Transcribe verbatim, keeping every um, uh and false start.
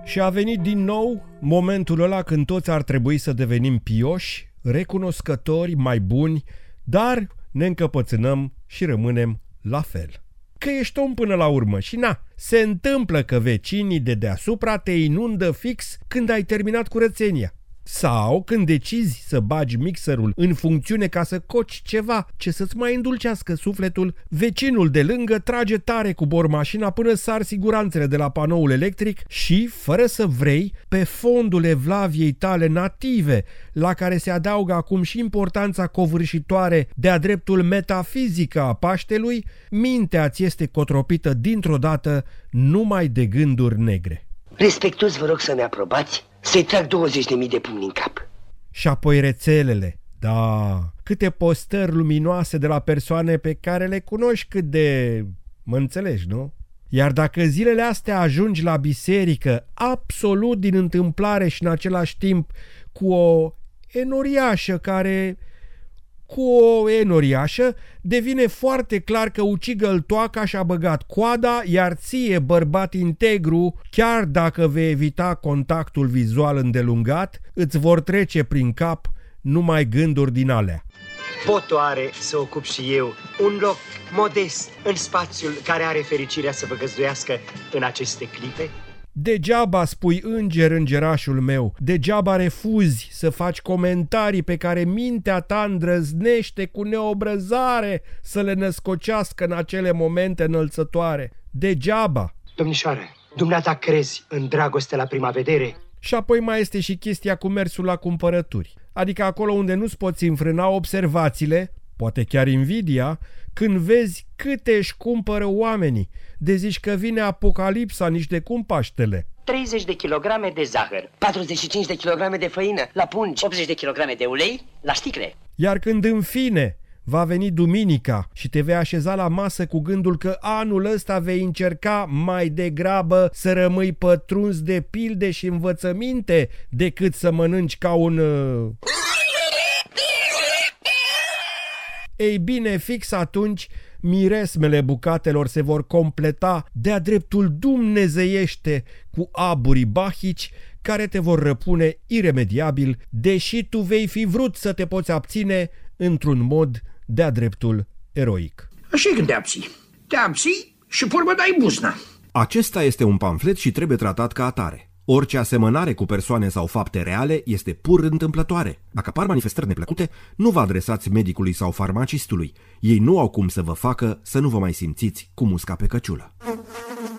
Și a venit din nou momentul ăla când toți ar trebui să devenim pioși, recunoscători, mai buni, dar ne încăpățânăm și rămânem la fel. Că ești om până la urmă și na, se întâmplă că vecinii de deasupra te inundă fix când ai terminat curățenia. Sau când decizi să bagi mixerul în funcțiune ca să coci ceva ce să-ți mai îndulcească sufletul, vecinul de lângă trage tare cu bormașina până sar siguranțele de la panoul electric și, fără să vrei, pe fondul evlaviei tale native, la care se adaugă acum și importanța covârșitoare de-a dreptul metafizică a Paștelui, mintea ți este cotropită dintr-o dată numai de gânduri negre. Respectuos vă rog să-mi aprobați să-i trag douăzeci de mii de pumni în cap. Și apoi rețelele. Da, câte postări luminoase de la persoane pe care le cunoști cât de... mă înțelegi, nu? Iar dacă zilele astea ajungi la biserică absolut din întâmplare și în același timp cu o enoriașă care... cu o enoriașă, devine foarte clar că ucigăltoaca și-a băgat coada, iar ție, bărbat integru, chiar dacă vei evita contactul vizual îndelungat, îți vor trece prin cap numai gânduri din alea. Potoare să ocup și eu un loc modest în spațiul care are fericirea să vă găzduiască în aceste clipe? Degeaba spui înger, îngerașul meu, degeaba refuzi să faci comentarii pe care mintea ta îndrăznește cu neobrăzare să le născocească în acele momente înălțătoare. Degeaba. Domnișoară, dumneata crezi în dragoste la prima vedere? Și apoi mai este și chestia cu mersul la cumpărături. Adică acolo unde nu-ți poți înfrâna observațiile, poate chiar invidia, când vezi câte își cumpără oamenii, de zici că vine apocalipsa, nici de cum Paștele. treizeci de kilograme de zahăr, patruzeci și cinci de kilograme de făină la pungi, optzeci de kilograme de ulei la sticle. Iar când în fine va veni duminica și te vei așeza la masă cu gândul că anul ăsta vei încerca mai degrabă să rămâi pătruns de pilde și învățăminte decât să mănânci ca un... Ei bine, fix atunci miresmele bucatelor se vor completa de-a dreptul dumnezeiește cu aburii bahici care te vor răpune iremediabil, deși tu vei fi vrut să te poți abține într-un mod de-a dreptul eroic. Așa când te abții. Te abții și pe urmă dai buzna. Acesta este un pamflet și trebuie tratat ca atare. Orice asemănare cu persoane sau fapte reale este pur întâmplătoare. Dacă apar manifestări neplăcute, nu vă adresați medicului sau farmacistului. Ei nu au cum să vă facă să nu vă mai simțiți cu musca pe căciulă.